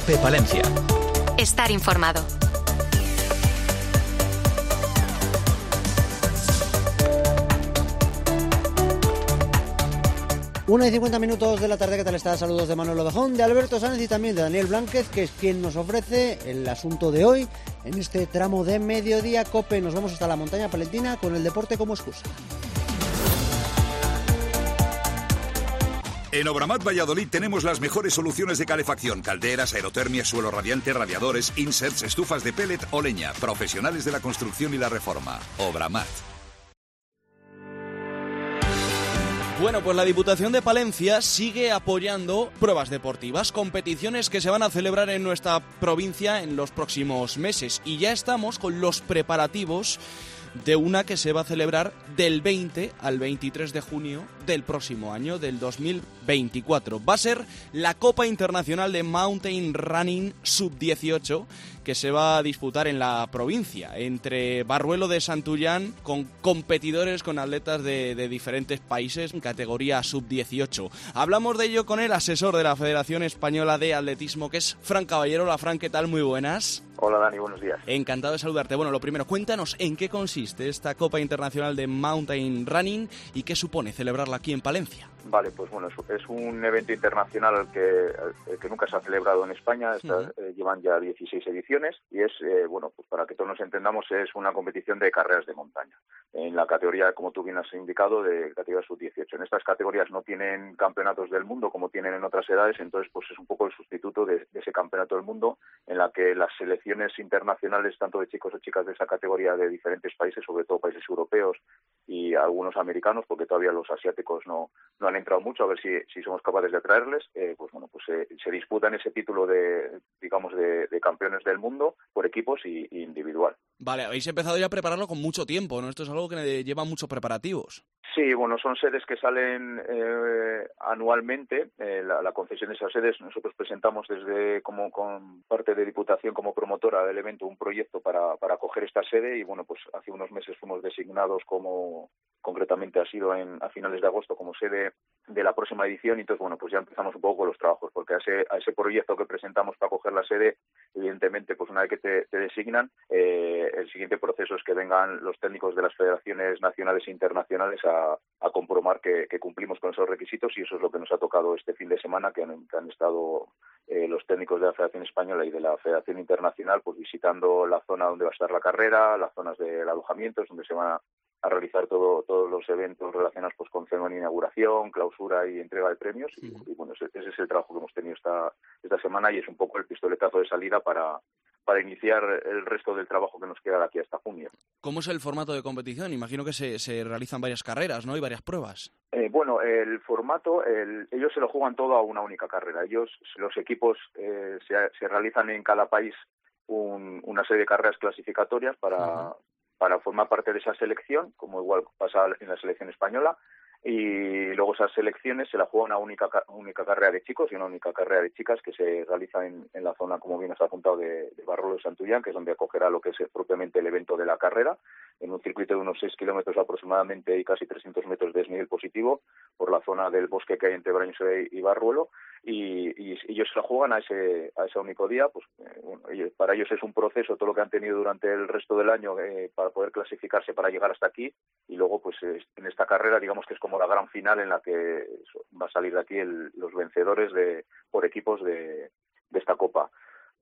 COPE Palencia. Estar informado. Una y 50 minutos de la tarde, ¿qué tal está? Saludos de Manuel Ovejón, de Alberto Sánchez y también de Daniel Blánquez, que es quien nos ofrece el asunto de hoy en este tramo de mediodía COPE. Nos vamos hasta la montaña palentina con el deporte como excusa. En Obramat Valladolid tenemos las mejores soluciones de calefacción: calderas, aerotermia, suelo radiante, radiadores, inserts, estufas de pellet o leña. Profesionales de la construcción y la reforma. Obramat. Bueno, pues la Diputación de Palencia sigue apoyando pruebas deportivas, competiciones que se van a celebrar en nuestra provincia en los próximos meses. Y ya estamos con los preparativos de una que se va a celebrar del 20 al 23 de junio del próximo año, del 2024. Va a ser la Copa Internacional de Mountain Running Sub-18, que se va a disputar en la provincia, entre Barruelo de Santullán, con competidores, con atletas de diferentes países en categoría Sub-18. Hablamos de ello con el asesor de la Federación Española de Atletismo, que es Fran Caballero. Hola, Fran, ¿qué tal? Muy buenas. Hola, Dani, buenos días. Encantado de saludarte. Bueno, lo primero, cuéntanos en qué consiste esta Copa Internacional de Mountain Running y qué supone celebrarla aquí en Palencia. Vale, pues bueno, es un evento internacional que nunca se ha celebrado en España. Llevan ya 16 ediciones y es, bueno, pues para que todos nos entendamos, es una competición de carreras de montaña. En la categoría, como tú bien has indicado, de categoría sub-18. En estas categorías no tienen campeonatos del mundo como tienen en otras edades, entonces pues es un poco el sustituto de ese campeonato del mundo, en la que las selecciones internacionales, tanto de chicos o chicas de esa categoría de diferentes países, sobre todo países europeos y algunos americanos, porque todavía los asiáticos no han entrado mucho, a ver si somos capaces de atraerles, pues bueno, pues se disputan ese título de campeones del mundo por equipos y individual. Vale, habéis empezado ya a prepararlo con mucho tiempo, ¿no? Esto es algo que lleva muchos preparativos. Sí, bueno, son sedes que salen anualmente. La concesión de esas sedes, nosotros presentamos desde con parte de Diputación como promotora del evento un proyecto para acoger esta sede y bueno, pues hace unos meses fuimos designados concretamente ha sido a finales de agosto como sede de la próxima edición y entonces bueno, pues ya empezamos un poco con los trabajos, porque a ese proyecto que presentamos para acoger la sede, evidentemente pues una vez que te designan, el siguiente proceso es que vengan los técnicos de las federaciones nacionales e internacionales a comprobar que cumplimos con esos requisitos y eso es lo que nos ha tocado este fin de semana, que han estado los técnicos de la Federación Española y de la Federación Internacional pues visitando la zona donde va a estar la carrera, las zonas del alojamiento, donde se van a realizar todos los eventos relacionados pues con ceremonia de inauguración, clausura y entrega de premios y bueno, ese es el trabajo que hemos tenido esta semana y es un poco el pistoletazo de salida para iniciar el resto del trabajo que nos queda de aquí hasta junio. ¿Cómo es el formato de competición? Imagino que se realizan varias carreras, ¿no? Y varias pruebas. Bueno, el formato, ellos se lo juegan todo a una única carrera. Los equipos se realizan en cada país una serie de carreras clasificatorias para formar parte de esa selección, como igual pasa en la selección española, y luego esas selecciones se la juega una única carrera de chicos y una única carrera de chicas que se realiza en la zona, como bien has apuntado, de Barruelo de Santullán, que es donde acogerá lo que es propiamente el evento de la carrera, en un circuito de unos 6 kilómetros aproximadamente y casi 300 metros de desnivel positivo por la zona del bosque que hay entre Braños y Barruelo, y ellos se la juegan a ese único día. Pues bueno, para ellos es un proceso todo lo que han tenido durante el resto del año para poder clasificarse para llegar hasta aquí, y luego pues en esta carrera digamos que es como la gran final en la que va a salir de aquí los vencedores por equipos de esta copa.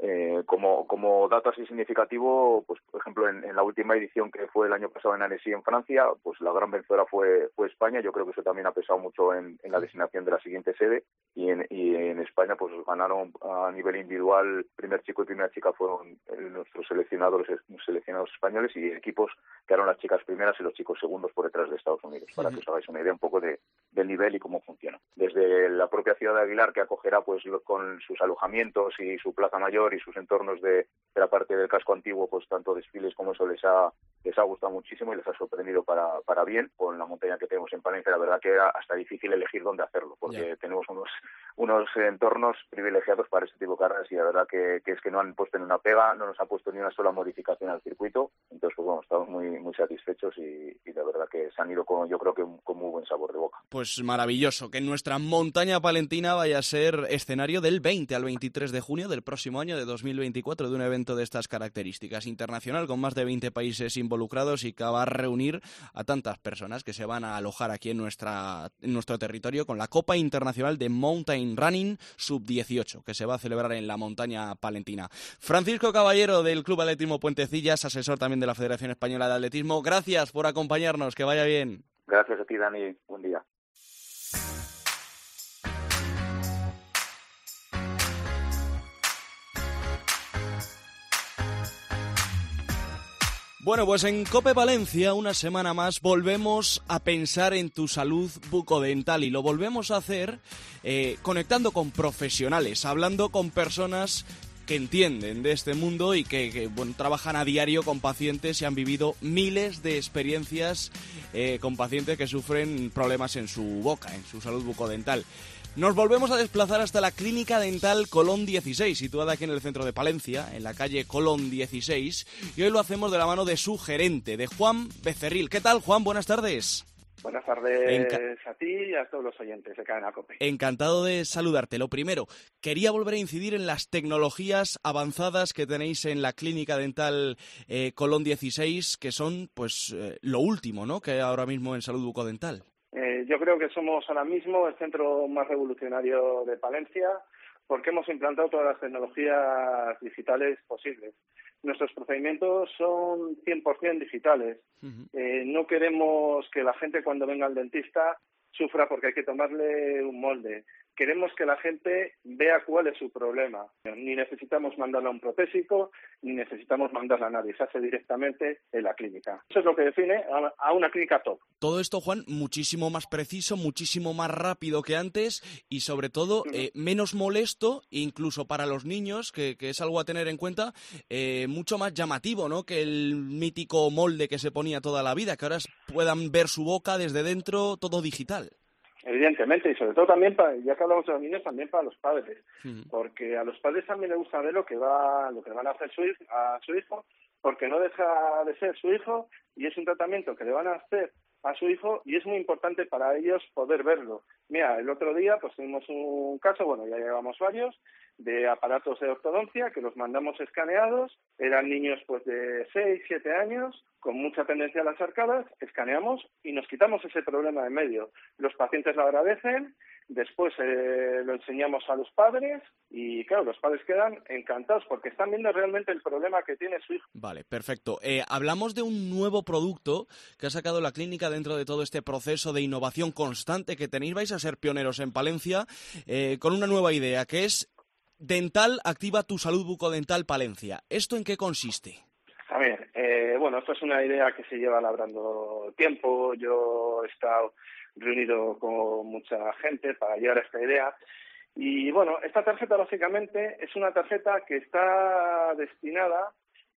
Como dato así significativo, pues por ejemplo en la última edición que fue el año pasado en Annecy, en Francia, pues la gran vencedora fue España. Yo creo que eso también ha pesado mucho en la designación de la siguiente sede y en España pues ganaron a nivel individual, primer chico y primera chica fueron nuestros seleccionados españoles, y equipos quedaron las chicas primeras y los chicos segundos por detrás de Estados Unidos, para que os hagáis una idea un poco del nivel y cómo funciona. Desde la propia ciudad de Aguilar, que acogerá pues con sus alojamientos y su plaza mayor y sus entornos de la parte del casco antiguo, pues tanto desfiles como eso les ha gustado muchísimo y les ha sorprendido para bien. Con la montaña que tenemos en Palencia, la verdad que era hasta difícil elegir dónde hacerlo, porque tenemos unos entornos privilegiados para este tipo de carreras, y la verdad que es que no han puesto ni una pega, no nos ha puesto ni una sola modificación al circuito. Entonces, pues bueno, estamos muy satisfechos y la verdad que se han ido yo creo que con muy buen sabor de boca. Pues maravilloso, que nuestra montaña palentina vaya a ser escenario del 20 al 23 de junio del próximo año de 2024 de un evento de estas características internacional con más de 20 países involucrados y que va a reunir a tantas personas que se van a alojar aquí en nuestro territorio con la Copa Internacional de Mountain Running Sub-18 que se va a celebrar en la montaña palentina. Francisco Caballero del Club Atletismo Puentecillas, asesor también de la Federación Española de Atletismo, gracias por acompañarnos, que vaya bien. Gracias a ti, Dani, buen día. Bueno, pues en COPE Valencia, una semana más, volvemos a pensar en tu salud bucodental y lo volvemos a hacer conectando con profesionales, hablando con personas que entienden de este mundo y que trabajan a diario con pacientes y han vivido miles de experiencias con pacientes que sufren problemas en su boca, en su salud bucodental. Nos volvemos a desplazar hasta la Clínica Dental Colón 16, situada aquí en el centro de Palencia, en la calle Colón 16, y hoy lo hacemos de la mano de su gerente, de Juan Becerril. ¿Qué tal, Juan? Buenas tardes. Buenas tardes a ti y a todos los oyentes de Cadena COPE. Encantado de saludarte. Lo primero, quería volver a incidir en las tecnologías avanzadas que tenéis en la Clínica Dental Colón 16, que son pues lo último, ¿no?, que hay ahora mismo en salud bucodental. Yo creo que somos ahora mismo el centro más revolucionario de Palencia porque hemos implantado todas las tecnologías digitales posibles. Nuestros procedimientos son 100% digitales. No queremos que la gente cuando venga al dentista sufra porque hay que tomarle un molde. Queremos que la gente vea cuál es su problema. Ni necesitamos mandarla a un protésico, ni necesitamos mandarla a nadie. Se hace directamente en la clínica. Eso es lo que define a una clínica top. Todo esto, Juan, muchísimo más preciso, muchísimo más rápido que antes y, sobre todo, menos molesto, incluso para los niños, que es algo a tener en cuenta, mucho más llamativo, ¿no?, que el mítico molde que se ponía toda la vida, que ahora puedan ver su boca desde dentro, todo digital. Evidentemente, y sobre todo también, ya que hablamos de los niños, también para los padres, porque a los padres también les gusta ver lo que van a hacer a su hijo, porque no deja de ser su hijo y es un tratamiento que le van a hacer a su hijo y es muy importante para ellos poder verlo. Mira, el otro día pues tuvimos un caso, bueno, ya llevamos varios, de aparatos de ortodoncia que los mandamos escaneados, eran niños pues de 6, 7 años, con mucha tendencia a las arcadas, escaneamos y nos quitamos ese problema de medio. Los pacientes lo agradecen, después lo enseñamos a los padres y claro, los padres quedan encantados porque están viendo realmente el problema que tiene su hijo. Vale, perfecto. Hablamos de un nuevo producto que ha sacado la clínica dentro de todo este proceso de innovación constante que tenéis. Vais a ser pioneros en Palencia con una nueva idea que es Dental Activa tu Salud Bucodental Palencia. ¿Esto en qué consiste? A ver, bueno, esto es una idea que se lleva labrando tiempo. Yo he estado reunido con mucha gente para llegar a esta idea. Y bueno, esta tarjeta básicamente es una tarjeta que está destinada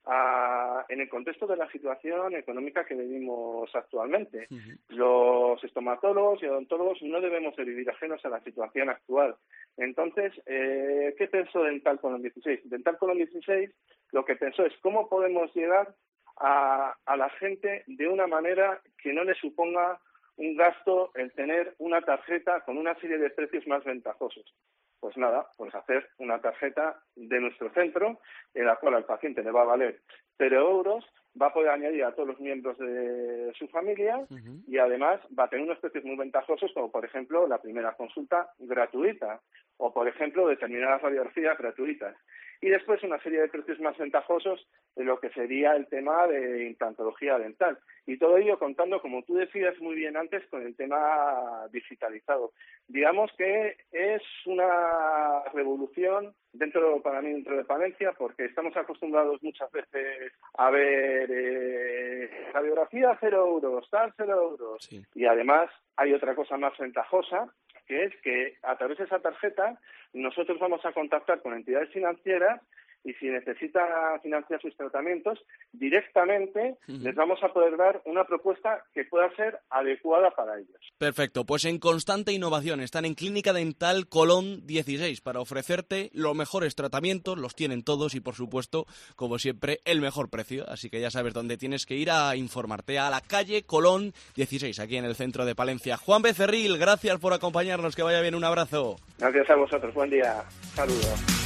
en el contexto de la situación económica que vivimos actualmente. Los estomatólogos y odontólogos no debemos de vivir ajenos a la situación actual. Entonces, ¿qué pensó Dental Colón 16? Dental Colón 16 lo que pensó es cómo podemos llegar a la gente de una manera que no le suponga un gasto el tener una tarjeta con una serie de precios más ventajosos. Pues nada, pues hacer una tarjeta de nuestro centro en la cual al paciente le va a valer 0 euros, va a poder añadir a todos los miembros de su familia y además va a tener unos precios muy ventajosos como por ejemplo la primera consulta gratuita o por ejemplo determinadas radiografías gratuitas. Y después una serie de precios más ventajosos en lo que sería el tema de implantología dental. Y todo ello contando, como tú decías muy bien antes, con el tema digitalizado. Digamos que es una revolución para mí dentro de Palencia, porque estamos acostumbrados muchas veces a ver radiografía 0 euros, tal 0 euros. Sí. Y además hay otra cosa más ventajosa, que es que a través de esa tarjeta nosotros vamos a contactar con entidades financieras y si necesitan financiar sus tratamientos, directamente les vamos a poder dar una propuesta que pueda ser adecuada para ellos. Perfecto, pues en constante innovación están en Clínica Dental Colón 16 para ofrecerte los mejores tratamientos, los tienen todos y por supuesto, como siempre, el mejor precio. Así que ya sabes dónde tienes que ir a informarte, a la calle Colón 16, aquí en el centro de Palencia. Juan Becerril, gracias por acompañarnos, que vaya bien, un abrazo. Gracias a vosotros, buen día, saludos.